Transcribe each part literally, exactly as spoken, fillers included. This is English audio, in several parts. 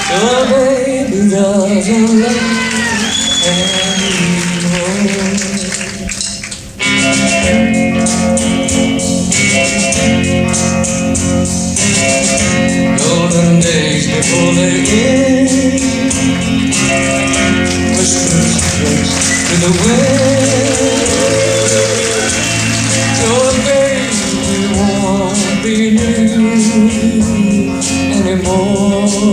Your baby doesn't love anymore. Golden days before they end, whispers close to the wind. Your baby won't be new anymore.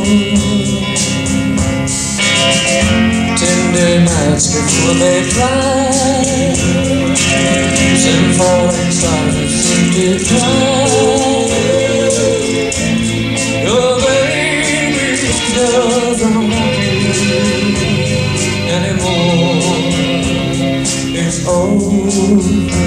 Tender nights before they fly, send falling stars that seem to die. Your baby doesn't love you anymore. It's over.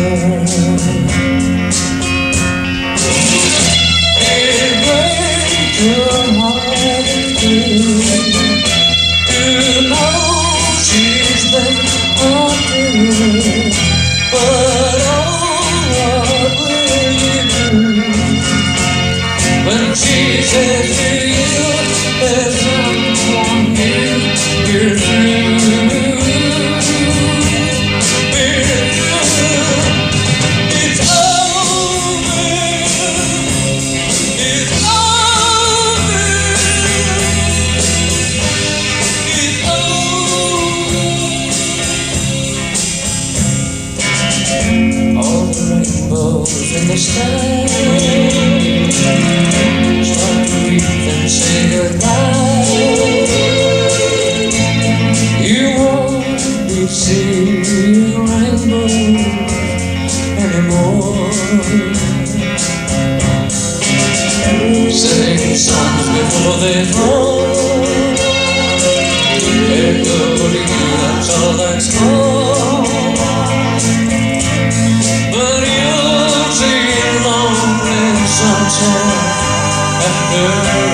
It breaks your heart too, to know she's been untrue. But oh, what will you do when she says to you there's someone new you're through with? It's over. It's over. It's over. All the rainbows in the sky start to weep and say goodbye. You won't be seeing rainbows anymore. Sing songs before they fall. They're good, that's all that's all. But you'll see lonely sunshine after